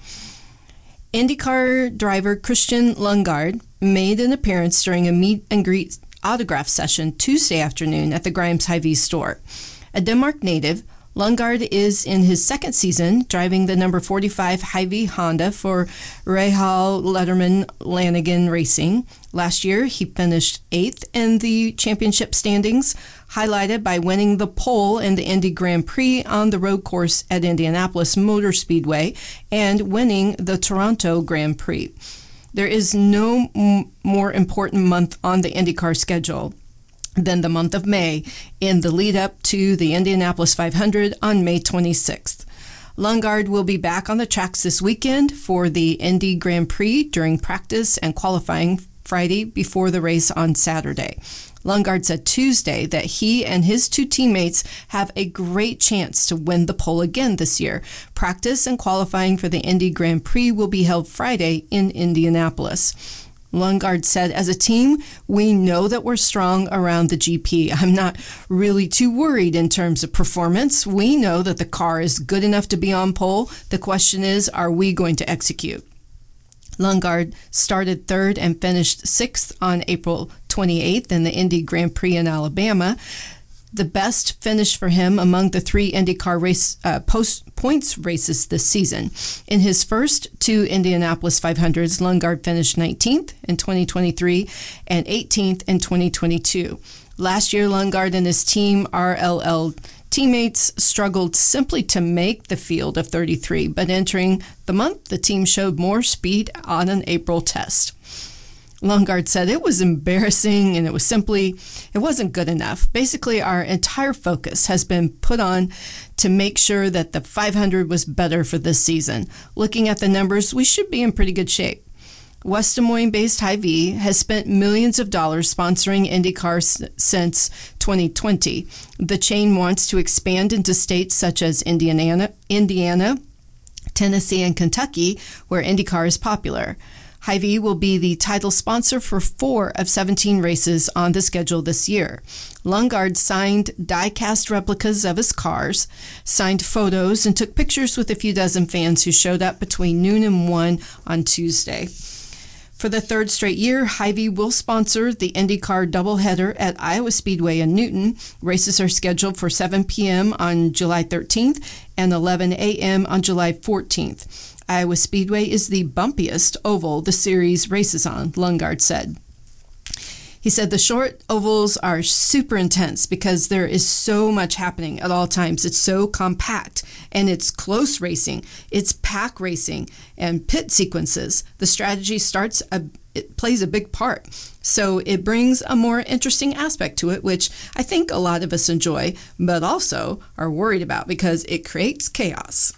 IndyCar driver Christian Lundgaard made an appearance during a meet and greet autograph session Tuesday afternoon at the Grimes Hy-Vee store. A Denmark native, Lundgaard is in his second season driving the number 45 Hy-Vee Honda for Rahal Letterman Lanigan Racing. Last year, he finished 8th in the championship standings, highlighted by winning the pole in the Indy Grand Prix on the road course at Indianapolis Motor Speedway and winning the Toronto Grand Prix. There is no more important month on the IndyCar schedule than the month of May in the lead up to the Indianapolis 500 on May 26th. Lundgaard will be back on the tracks this weekend for the Indy Grand Prix during practice and qualifying Friday before the race on Saturday. Lundgaard said Tuesday that he and his 2 teammates have a great chance to win the pole again this year. Practice and qualifying for the Indy Grand Prix will be held Friday in Indianapolis. Lundgaard said, as a team, we know that we're strong around the GP. I'm not really too worried in terms of performance. We know that the car is good enough to be on pole. The question is, are we going to execute? Lundgaard started 3rd and finished 6th on April 28th in the Indy Grand Prix in Alabama. The best finish for him among the 3 IndyCar race points races this season. In his first 2 Indianapolis 500s, Lundgaard finished 19th in 2023 and 18th in 2022. Last year, Lundgaard and his team RLL teammates struggled simply to make the field of 33, but entering the month, the team showed more speed on an April test. Lundgaard said it was embarrassing and it wasn't good enough. Basically, our entire focus has been put on to make sure that the 500 was better for this season. Looking at the numbers, we should be in pretty good shape. West Des Moines-based Hy-Vee has spent millions of dollars sponsoring IndyCar since 2020. The chain wants to expand into states such as Indiana, Tennessee, and Kentucky, where IndyCar is popular. Hy-Vee will be the title sponsor for 4 of 17 races on the schedule this year. Lundgaard signed die-cast replicas of his cars, signed photos, and took pictures with a few dozen fans who showed up between noon and 1 on Tuesday. For the 3rd straight year, Hy-Vee will sponsor the IndyCar doubleheader at Iowa Speedway in Newton. Races are scheduled for 7 p.m. on July 13th and 11 a.m. on July 14th. Iowa Speedway is the bumpiest oval the series races on, Lundgaard said. He said the short ovals are super intense because there is so much happening at all times. It's so compact, and it's close racing. It's pack racing and pit sequences. The strategy starts it plays a big part. So it brings a more interesting aspect to it, which I think a lot of us enjoy, but also are worried about because it creates chaos.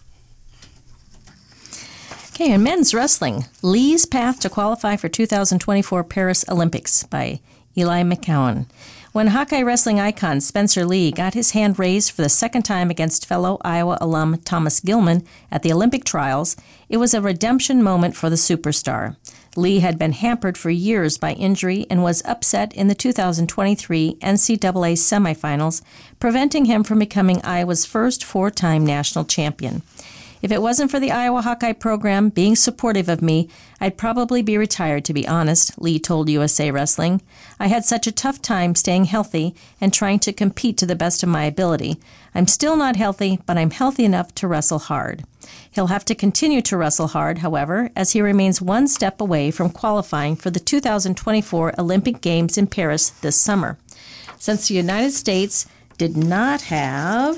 Okay, in men's wrestling, Lee's Path to Qualify for 2024 Paris Olympics by Eli McCowan. When Hawkeye wrestling icon Spencer Lee got his hand raised for the second time against fellow Iowa alum Thomas Gilman at the Olympic trials, it was a redemption moment for the superstar. Lee had been hampered for years by injury and was upset in the 2023 NCAA semifinals, preventing him from becoming Iowa's first four-time national champion. If it wasn't for the Iowa Hawkeye program being supportive of me, I'd probably be retired, to be honest, Lee told USA Wrestling. I had such a tough time staying healthy and trying to compete to the best of my ability. I'm still not healthy, but I'm healthy enough to wrestle hard. He'll have to continue to wrestle hard, however, as he remains one step away from qualifying for the 2024 Olympic Games in Paris this summer. Since the United States did not have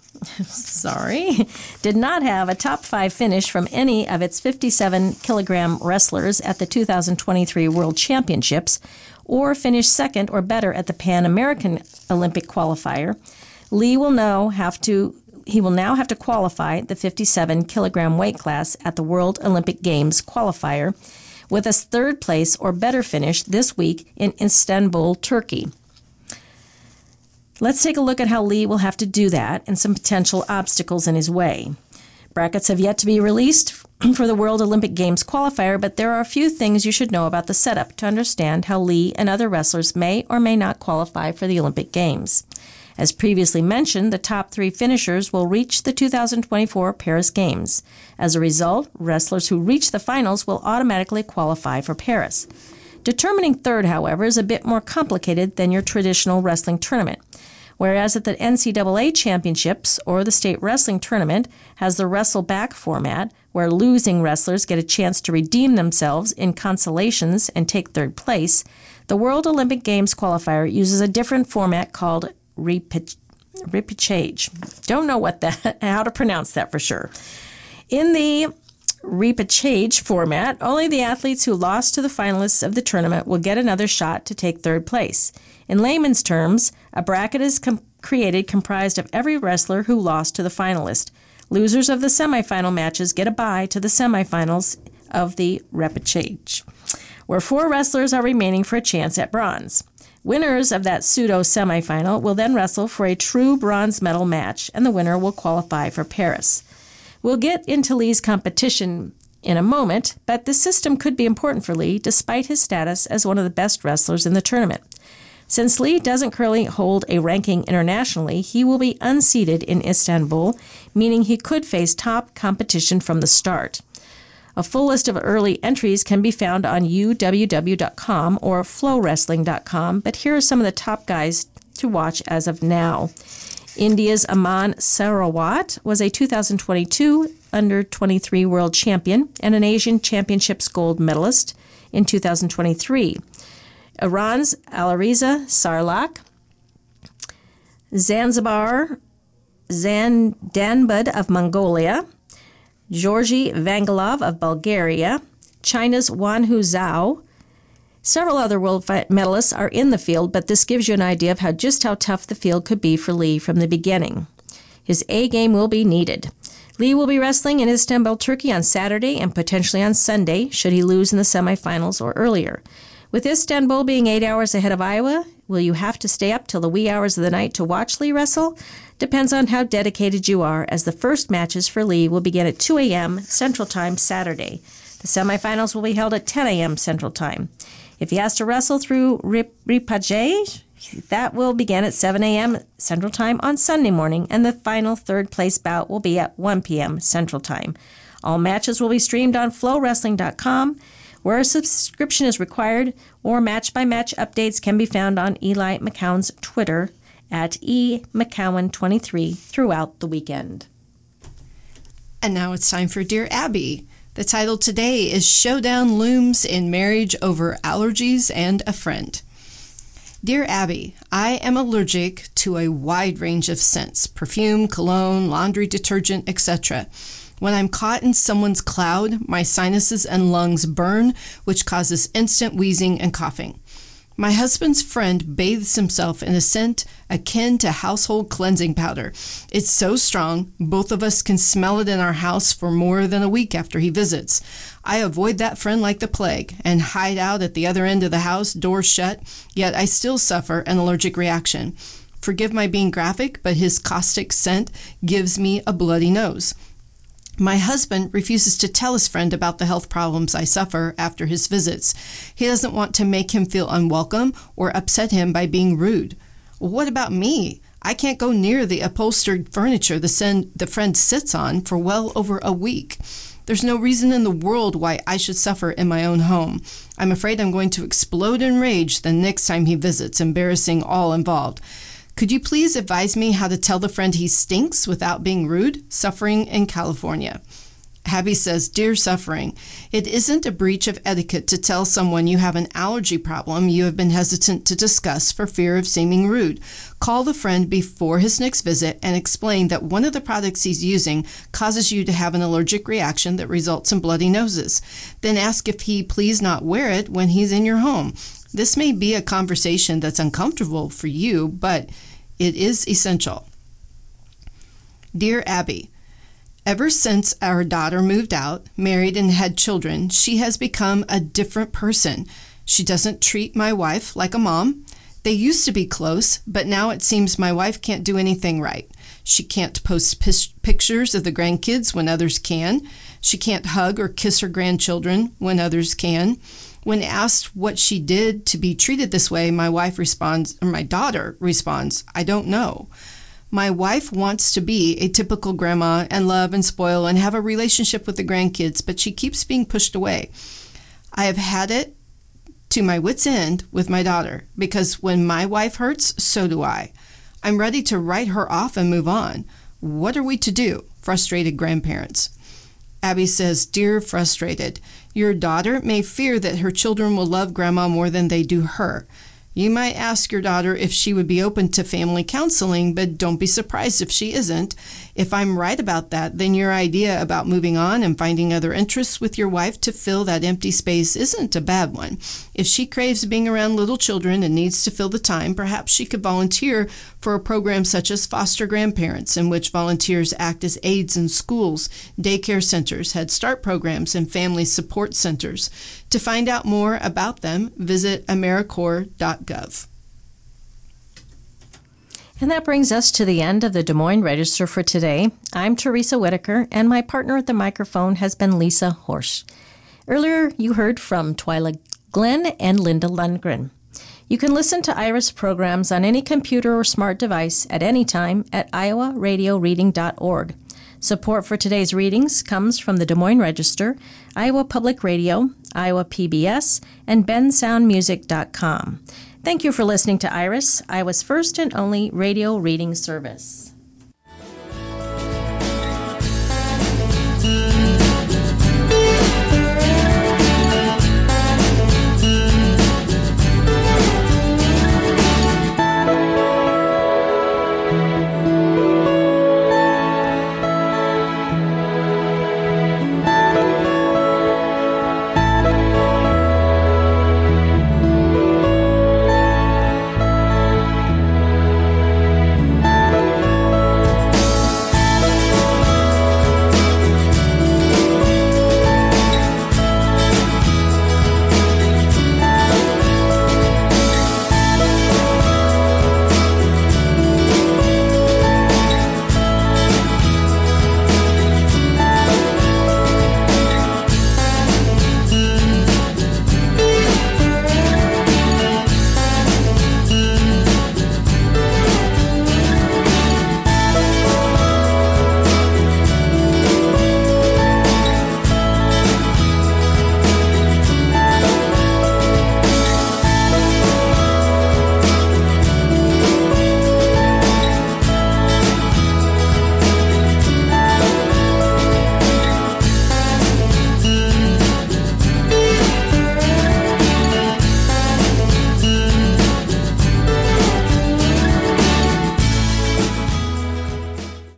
a top 5 finish from any of its 57-kilogram wrestlers at the 2023 World Championships, or finish second or better at the Pan American Olympic qualifier, Lee will now have to qualify the 57-kilogram weight class at the World Olympic Games qualifier with a third place or better finish this week in Istanbul, Turkey. Let's take a look at how Lee will have to do that and some potential obstacles in his way. Brackets have yet to be released for the World Olympic Games qualifier, but there are a few things you should know about the setup to understand how Lee and other wrestlers may or may not qualify for the Olympic Games. As previously mentioned, the top 3 finishers will reach the 2024 Paris Games. As a result, wrestlers who reach the finals will automatically qualify for Paris. Determining third, however, is a bit more complicated than your traditional wrestling tournament. Whereas at the NCAA Championships or the State Wrestling Tournament has the wrestle back format, where losing wrestlers get a chance to redeem themselves in consolations and take third place, the World Olympic Games qualifier uses a different format called repechage. Don't know how to pronounce that for sure. In the repechage format, only the athletes who lost to the finalists of the tournament will get another shot to take third place. In layman's terms, a bracket is created comprised of every wrestler who lost to the finalist. Losers of the semifinal matches get a bye to the semifinals of the repechage, where 4 wrestlers are remaining for a chance at bronze. Winners of that pseudo-semifinal will then wrestle for a true bronze medal match, and the winner will qualify for Paris. We'll get into Lee's competition in a moment, but this system could be important for Lee despite his status as one of the best wrestlers in the tournament. Since Lee doesn't currently hold a ranking internationally, he will be unseeded in Istanbul, meaning he could face top competition from the start. A full list of early entries can be found on uww.com or flowwrestling.com, but here are some of the top guys to watch as of now. India's Aman Sarawat was a 2022 Under-23 world champion and an Asian Championships gold medalist in 2023. Iran's Alireza Sarlak, Zanzibar Zandanbud of Mongolia, Georgy Vangelov of Bulgaria, China's Wanhu Zhao. Several other world medalists are in the field, but this gives you an idea of just how tough the field could be for Lee from the beginning. His A game will be needed. Lee will be wrestling in Istanbul, Turkey on Saturday and potentially on Sunday, should he lose in the semifinals or earlier. With Istanbul being 8 hours ahead of Iowa, will you have to stay up till the wee hours of the night to watch Lee wrestle? Depends on how dedicated you are, as the first matches for Lee will begin at 2 a.m. Central Time Saturday. The semifinals will be held at 10 a.m. Central Time. If he has to wrestle through repechage, that will begin at 7 a.m. Central Time on Sunday morning, and the final third-place bout will be at 1 p.m. Central Time. All matches will be streamed on flowwrestling.com, where a subscription is required, or match-by-match updates can be found on Eli McCowan's Twitter at eMcCowan23 throughout the weekend. And now it's time for Dear Abby. The title today is Showdown Looms in Marriage Over Allergies and a Friend. Dear Abby, I am allergic to a wide range of scents, perfume, cologne, laundry detergent, etc. When I'm caught in someone's cloud, my sinuses and lungs burn, which causes instant wheezing and coughing. My husband's friend bathes himself in a scent akin to household cleansing powder. It's so strong, both of us can smell it in our house for more than a week after he visits. I avoid that friend like the plague and hide out at the other end of the house, doors shut, yet I still suffer an allergic reaction. Forgive my being graphic, but his caustic scent gives me a bloody nose. My husband refuses to tell his friend about the health problems I suffer after his visits. He doesn't want to make him feel unwelcome or upset him by being rude. What about me? I can't go near the upholstered furniture the friend sits on for well over a week. There's no reason in the world why I should suffer in my own home. I'm afraid I'm going to explode in rage the next time he visits, embarrassing all involved. Could you please advise me how to tell the friend he stinks without being rude? Suffering in California. Abby says, Dear Suffering, it isn't a breach of etiquette to tell someone you have an allergy problem you have been hesitant to discuss for fear of seeming rude. Call the friend before his next visit and explain that one of the products he's using causes you to have an allergic reaction that results in bloody noses. Then ask if he please not wear it when he's in your home. This may be a conversation that's uncomfortable for you, but it is essential. Dear Abby, ever since our daughter moved out, married, and had children, she has become a different person. She doesn't treat my wife like a mom. They used to be close, but now it seems my wife can't do anything right. She can't post pictures of the grandkids when others can. She can't hug or kiss her grandchildren when others can. When asked what she did to be treated this way, my daughter responds, I don't know. My wife wants to be a typical grandma and love and spoil and have a relationship with the grandkids, but she keeps being pushed away. I have had it to my wit's end with my daughter, because when my wife hurts, so do I. I'm ready to write her off and move on. What are we to do? Frustrated grandparents. Abby says, Dear Frustrated, your daughter may fear that her children will love grandma more than they do her. You might ask your daughter if she would be open to family counseling, but don't be surprised if she isn't. If I'm right about that, then your idea about moving on and finding other interests with your wife to fill that empty space isn't a bad one. If she craves being around little children and needs to fill the time, perhaps she could volunteer for a program such as Foster Grandparents, in which volunteers act as aides in schools, daycare centers, Head Start programs, and family support centers. To find out more about them, visit AmeriCorps.gov. And that brings us to the end of the Des Moines Register for today. I'm Teresa Whitaker, and my partner at the microphone has been Lisa Horsch. Earlier, you heard from Twyla Glenn and Linda Lundgren. You can listen to IRIS programs on any computer or smart device at any time at iowaradioreading.org. Support for today's readings comes from the Des Moines Register, Iowa Public Radio, Iowa PBS, and bensoundmusic.com. Thank you for listening to IRIS, Iowa's first and only radio reading service.